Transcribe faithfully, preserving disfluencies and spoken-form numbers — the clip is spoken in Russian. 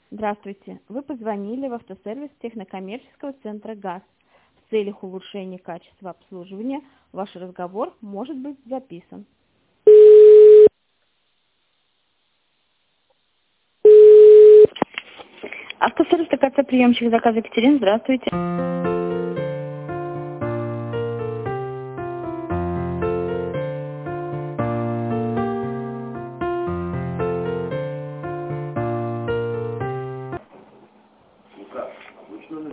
Здравствуйте. Вы позвонили в автосервис технокоммерческого центра ГАЗ. В целях улучшения качества обслуживания ваш разговор может быть записан. Автосервис ТКЦ приемщик заказа Екатерина. Здравствуйте.